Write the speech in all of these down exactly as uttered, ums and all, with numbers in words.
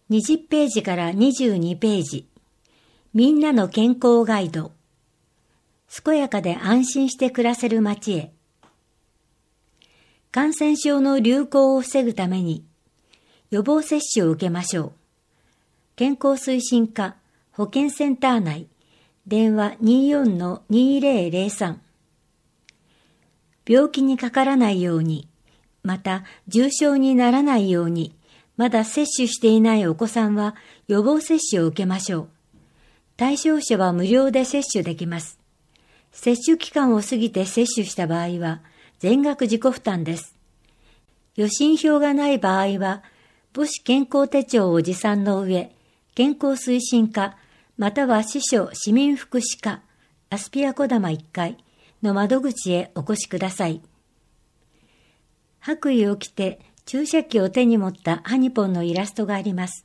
にじゅうページからにじゅうにページ。みんなの健康ガイド。健やかで安心して暮らせる街へ。感染症の流行を防ぐために予防接種を受けましょう。健康推進課保健センター内電話 にじゅうよんのにせんさん。病気にかからないように、また重症にならないように、まだ接種していないお子さんは予防接種を受けましょう。対象者は無料で接種できます。接種期間を過ぎて接種した場合は全額自己負担です。予診票がない場合は、母子健康手帳を持参の上、健康推進課、または支所市民福祉課、アスピア小玉いっかいの窓口へお越しください。白衣を着て注射器を手に持ったハニポンのイラストがあります。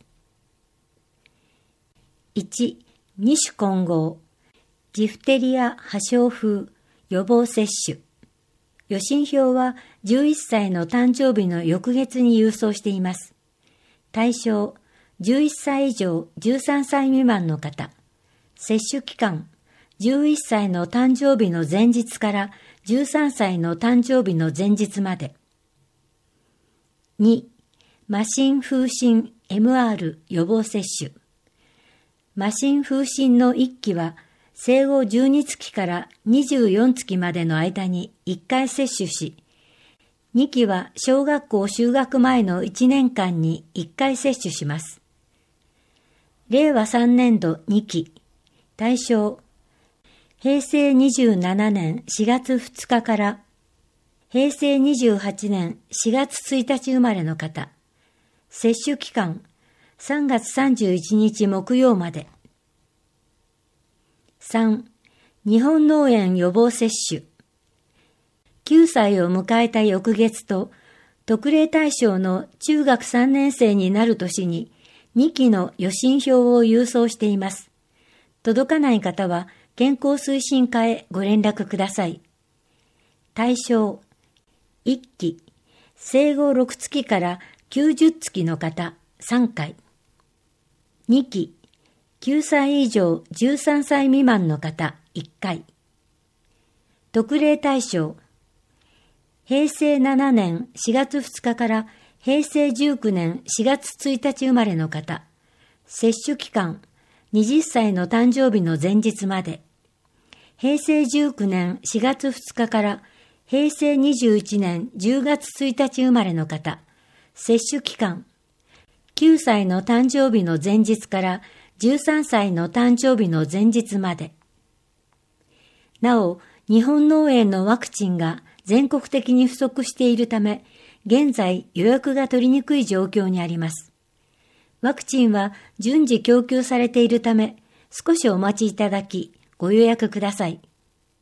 いち、二種混合、ジフテリア破傷風予防接種。予診票はじゅういっさいの誕生日の翌月に郵送しています。対象、じゅういっさい以上じゅうさんさい未満の方。接種期間、じゅういっさいの誕生日の前日からじゅうさんさいの誕生日の前日まで。に、麻疹風疹 エムアール 予防接種。麻疹風疹のいっきは生後じゅうにつきからにじゅうよんつきまでの間にいっかい接種し、にきは小学校就学前のいちねんかんにいっかい接種します。れいわさんねんどにき、対象、へいせいにじゅうななねんしがつふつかからへいせいにじゅうはちねんしがつついたち生まれの方。接種期間、さんがつさんじゅういちにち木曜まで。さん、日本脳炎予防接種。きゅうさいを迎えた翌月と、特例対象の中学さんねんせいになる年ににきの予診票を郵送しています。届かない方は健康推進課へご連絡ください。対象、いっき、生後ろくつきからきゅうじゅっつきの方さんかい。にき、きゅうさい以上じゅうさんさい未満の方いっかい。特例対象、へいせいななねんしがつふつかからへいせいじゅうきゅうねんしがつついたち生まれの方。接種期間、はたちの誕生日の前日まで。へいせいじゅうきゅうねんしがつふつかからへいせいにじゅういちねんじゅうがつついたち生まれの方。接種期間、きゅうさいの誕生日の前日からじゅうさんさいの誕生日の前日まで。なお、日本脳炎のワクチンが全国的に不足しているため、現在予約が取りにくい状況にあります。ワクチンは順次供給されているため、少しお待ちいただき、ご予約ください。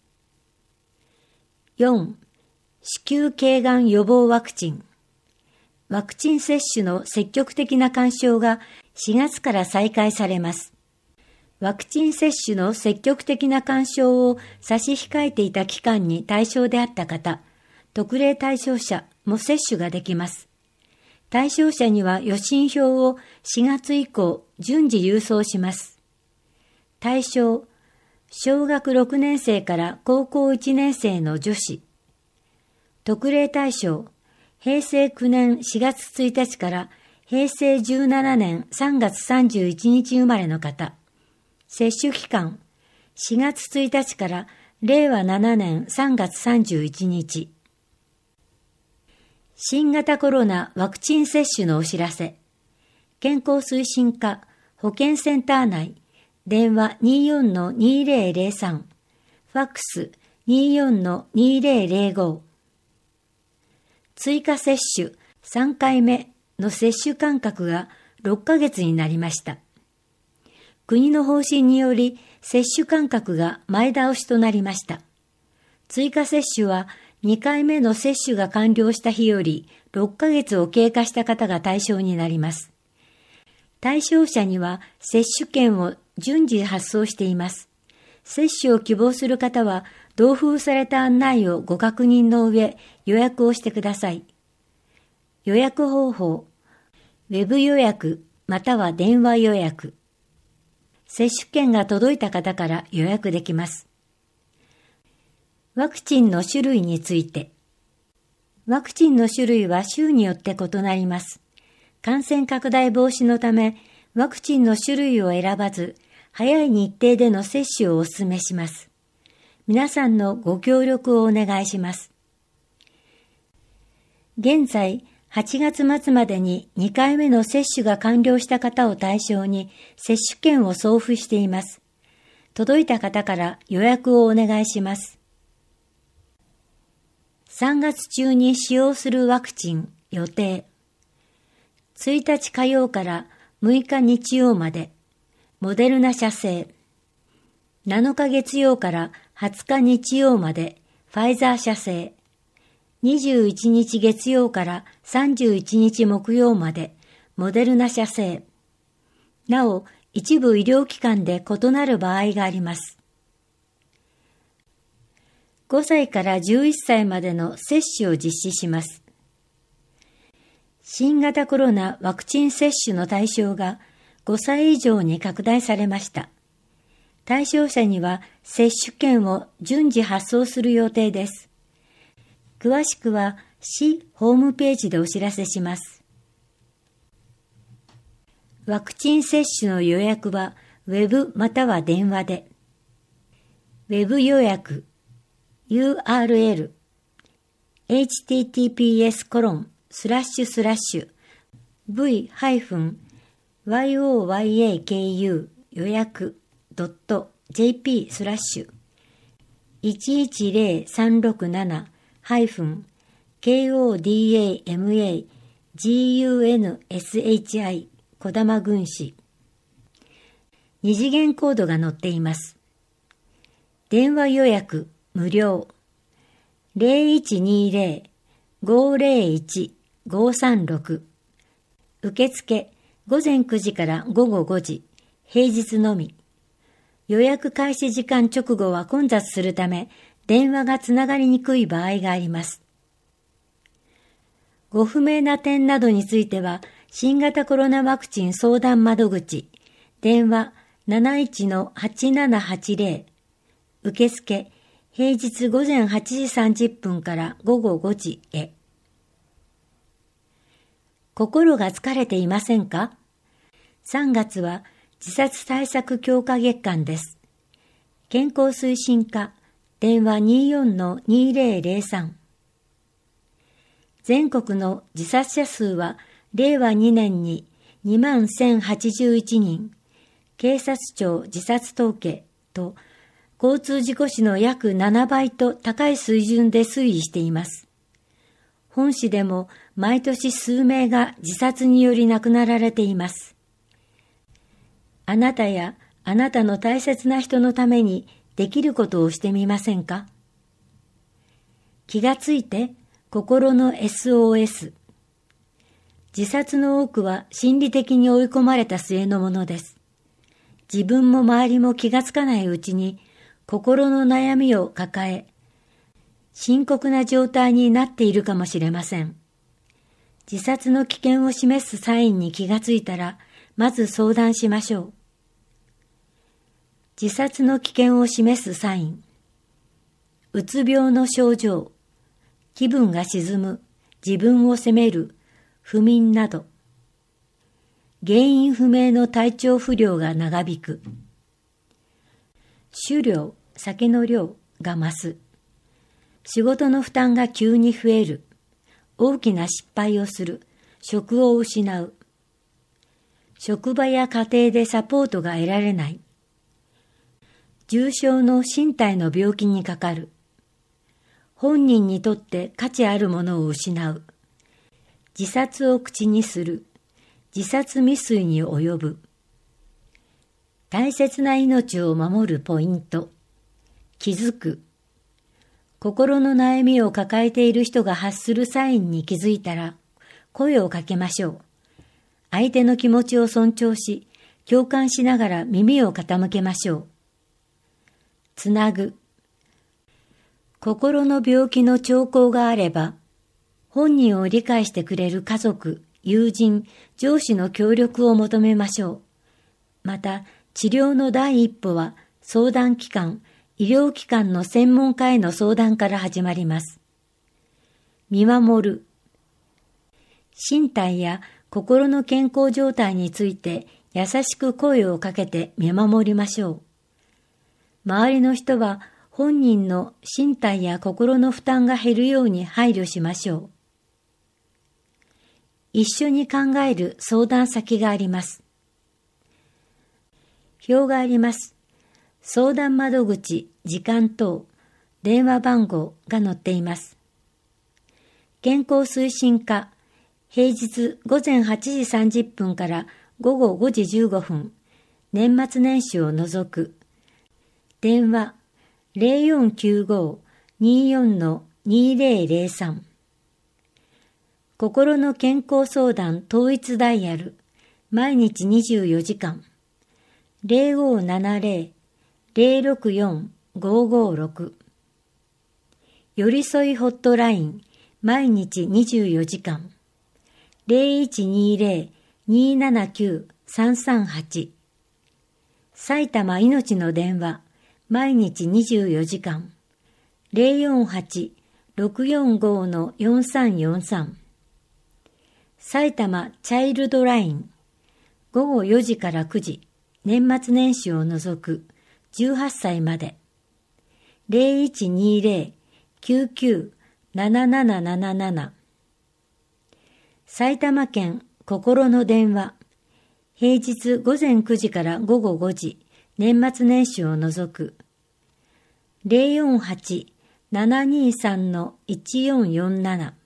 よん、子宮頸がん予防ワクチン。ワクチン接種の積極的な勧奨がしがつから再開されます。ワクチン接種の積極的な勧奨を差し控えていた期間に対象であった方、特例対象者も接種ができます。対象者には予診票をしがつ以降順次郵送します。対象、小学ろくねんせいから高校いちねんせいの女子。特例対象、へいせいきゅうねんしがつついたちからへいせいじゅうななねんさんがつさんじゅういちにち生まれの方。接種期間、しがつついたちかられいわななねんさんがつさんじゅういちにち。新型コロナワクチン接種のお知らせ。健康推進課保健センター内、電話 にじゅうよんのにせんさん、ファックス にじゅうよんのにせんご。追加接種さんかいめの接種間隔がろっかげつになりました。国の方針により接種間隔が前倒しとなりました。追加接種はにかいめの接種が完了した日よりろっかげつを経過した方が対象になります。対象者には接種券を順次発送しています。接種を希望する方は同封された案内をご確認の上予約をしてください。予約方法、ウェブ予約または電話予約。接種券が届いた方から予約できます。ワクチンの種類について。ワクチンの種類は州によって異なります。感染拡大防止のため、ワクチンの種類を選ばず、早い日程での接種をお勧めします。皆さんのご協力をお願いします。現在、はちがつ末までににかいめの接種が完了した方を対象に接種券を送付しています。届いた方から予約をお願いします。さんがつ中に使用するワクチン予定。ついたち火曜からむいか日曜まで、モデルナ社製。なのか月曜からはつか日曜まで、ファイザー社製。にじゅういちにち月曜からさんじゅういちにち木曜まで、モデルナ社製。なお、一部医療機関で異なる場合があります。ごさいからじゅういっさいまでの接種を実施します。新型コロナワクチン接種の対象がごさい以上に拡大されました。対象者には接種券を順次発送する予定です。詳しくは市ホームページでお知らせします。ワクチン接種の予約はウェブまたは電話で。ウェブ予約 ユーアールエル エイチティーティーピーエスコロンスラッシュスラッシュ ブイ ハイフン ワイオーワイエーケーユー 予約 .jp スラッシュいちいちゼロさんろくななハイフン ケーオーディーエーエムエージーユーエヌエスエイチアイ 小玉郡市。二次元コードが載っています。電話予約無料 ゼロいちにゼロ ごゼロいち ごさんろく 受付ごぜんくじからごごごじ平日のみ。予約開始時間直後は混雑するため電話がつながりにくい場合があります。ご不明な点などについては新型コロナワクチン相談窓口電話 なないちのはちななはちゼロ 受付平日午前はちじさんじゅっぷんからごごごじへ。心が疲れていませんか？さんがつは自殺対策強化月間です。健康推進課電話 にじゅうよんのにゼロゼロさん。全国の自殺者数はれいわにねんににまんせんはちじゅういちにん、警察庁自殺統計と交通事故死の約ななばいと高い水準で推移しています。本市でも毎年数名が自殺により亡くなられています。あなたやあなたの大切な人のためにできることをしてみませんか？気がついて心の エスオーエス。自殺の多くは心理的に追い込まれた末のものです。自分も周りも気がつかないうちに心の悩みを抱え、深刻な状態になっているかもしれません。自殺の危険を示すサインに気がついたら、まず相談しましょう。自殺の危険を示すサイン。うつ病の症状。気分が沈む。自分を責める。不眠など。原因不明の体調不良が長引く。酒量、酒の量が増す。仕事の負担が急に増える。大きな失敗をする。職を失う。職場や家庭でサポートが得られない。重症の身体の病気にかかる。本人にとって価値あるものを失う。自殺を口にする。自殺未遂に及ぶ。大切な命を守るポイント。気づく。心の悩みを抱えている人が発するサインに気づいたら、声をかけましょう。相手の気持ちを尊重し、共感しながら耳を傾けましょう。つなぐ。心の病気の兆候があれば、本人を理解してくれる家族、 友人、上司の協力を求めましょう。また、治療の第一歩は相談機関、医療機関の専門家への相談から始まります。見守る。身体や心の健康状態について優しく声をかけて見守りましょう。周りの人は本人の身体や心の負担が減るように配慮しましょう。一緒に考える相談先があります。表があります。相談窓口、時間等、電話番号が載っています。健康推進課、平日午前はちじさんじゅっぷんから午後ごじじゅうごふん、年末年始を除く。電話 ゼロよんきゅうご にーよん にーぜろぜろさん。心の健康相談統一ダイヤル、毎日にじゅうよじかん。ゼロごななゼロ ゼロろくよん ごごろく。寄り添いホットライン、毎日にじゅうよじかん。ゼロいちにゼロ にーななきゅう さんさんはち。埼玉いのちの電話、毎日にじゅうよじかん。ゼロよんはち ろくよんご よんさんよんさん。埼玉チャイルドライン、午後よじからくじ、年末年始を除くじゅうはっさいまで。ゼロいちにゼロ きゅうきゅう ななななななな。埼玉県心の電話、平日午前くじから午後ごじ、年末年始を除く。ゼロよんはち ななにさん いちよんよんなな。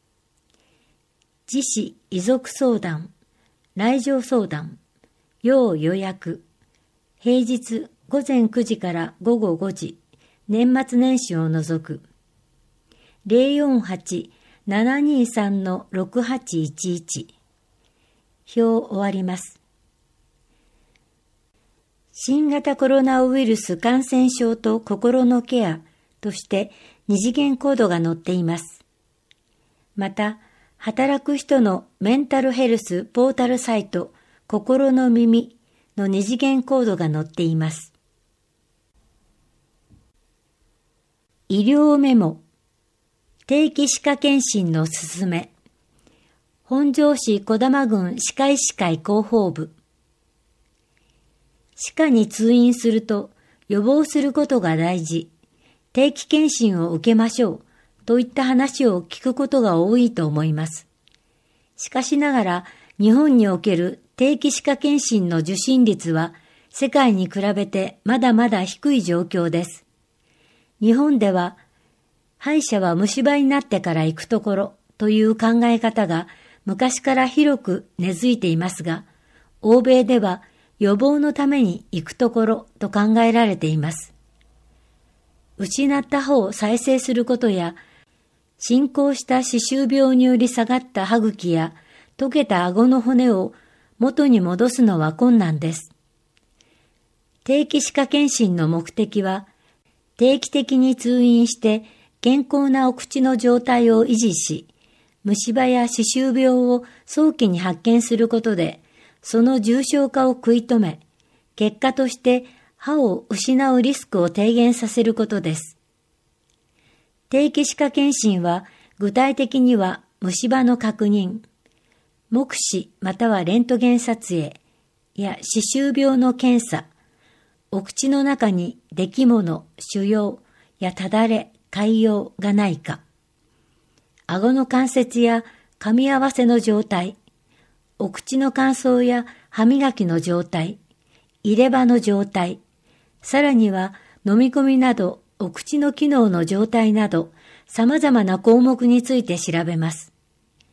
自死遺族相談、来場相談、要予約。平日午前くじから午後ごじ、年末年始を除く。ゼロよんはち ななにさん ろくはちいちいち。表終わります。新型コロナウイルス感染症と心のケアとして二次元コードが載っています。また、働く人のメンタルヘルスポータルサイト心の耳の二次元コードが載っています。医療メモ、定期歯科検診のすすめ、本庄市児玉郡歯科医師会広報部。歯科に通院すると予防することが大事、定期検診を受けましょうといった話を聞くことが多いと思います。しかしながら日本における定期歯科検診の受診率は世界に比べてまだまだ低い状況です。日本では歯医者は虫歯になってから行くところという考え方が昔から広く根付いていますが、欧米では予防のために行くところと考えられています。失った歯を再生することや、進行した歯周病により下がった歯茎や溶けた顎の骨を元に戻すのは困難です。定期歯科検診の目的は、定期的に通院して健康なお口の状態を維持し、虫歯や歯周病を早期に発見することで、その重症化を食い止め、結果として歯を失うリスクを低減させることです。定期歯科検診は具体的には虫歯の確認、目視またはレントゲン撮影や歯周病の検査、お口の中に出来物、腫瘍やただれ、潰瘍がないか、顎の関節や噛み合わせの状態、お口の乾燥や歯磨きの状態、入れ歯の状態、さらには飲み込みなどお口の機能の状態など様々な項目について調べます。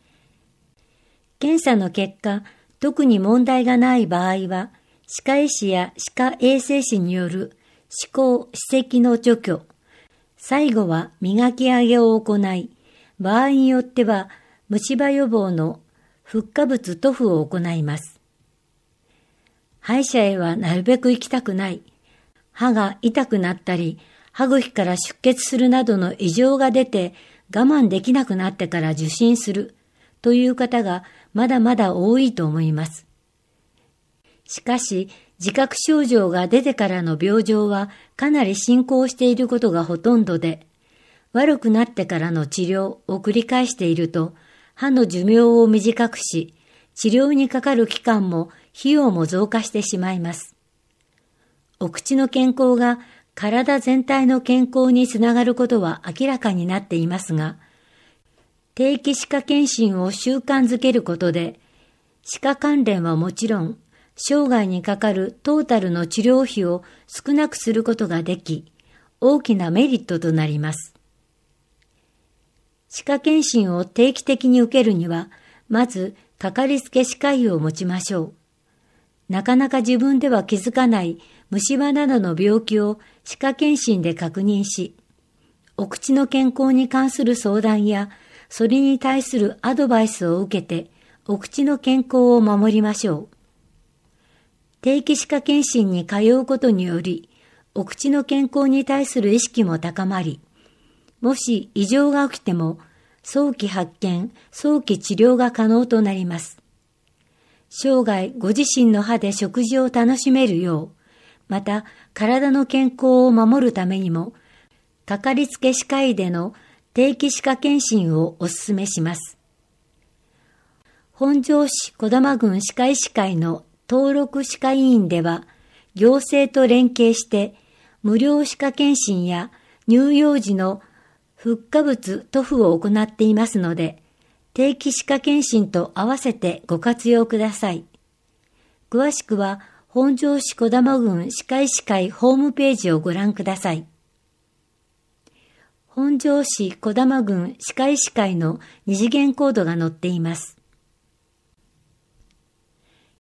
検査の結果、特に問題がない場合は、歯科医師や歯科衛生士による歯垢・歯石の除去、最後は磨き上げを行い、場合によっては虫歯予防のフッ化物塗布を行います。歯医者へはなるべく行きたくない、歯が痛くなったり、歯茎から出血するなどの異常が出て我慢できなくなってから受診するという方がまだまだ多いと思います。しかし、自覚症状が出てからの病状はかなり進行していることがほとんどで、悪くなってからの治療を繰り返していると、歯の寿命を短くし、治療にかかる期間も費用も増加してしまいます。お口の健康が体全体の健康につながることは明らかになっていますが、定期歯科検診を習慣づけることで、歯科関連はもちろん、生涯にかかるトータルの治療費を少なくすることができ、大きなメリットとなります。歯科検診を定期的に受けるには、まず、かかりつけ歯科医を持ちましょう。なかなか自分では気づかない虫歯などの病気を歯科検診で確認し、お口の健康に関する相談や、それに対するアドバイスを受けて、お口の健康を守りましょう。定期歯科検診に通うことにより、お口の健康に対する意識も高まり、もし異常が起きても、早期発見、早期治療が可能となります。生涯ご自身の歯で食事を楽しめるよう、また体の健康を守るためにも、かかりつけ歯科医での定期歯科検診をお勧めします。本庄市児玉郡歯科医師会の登録歯科医院では、行政と連携して、無料歯科検診や乳幼児の復化物塗布を行っていますので、定期歯科検診と合わせてご活用ください。詳しくは、本庄市児玉郡歯科医師会ホームページをご覧ください。本庄市児玉郡歯科医師会の二次元コードが載っています。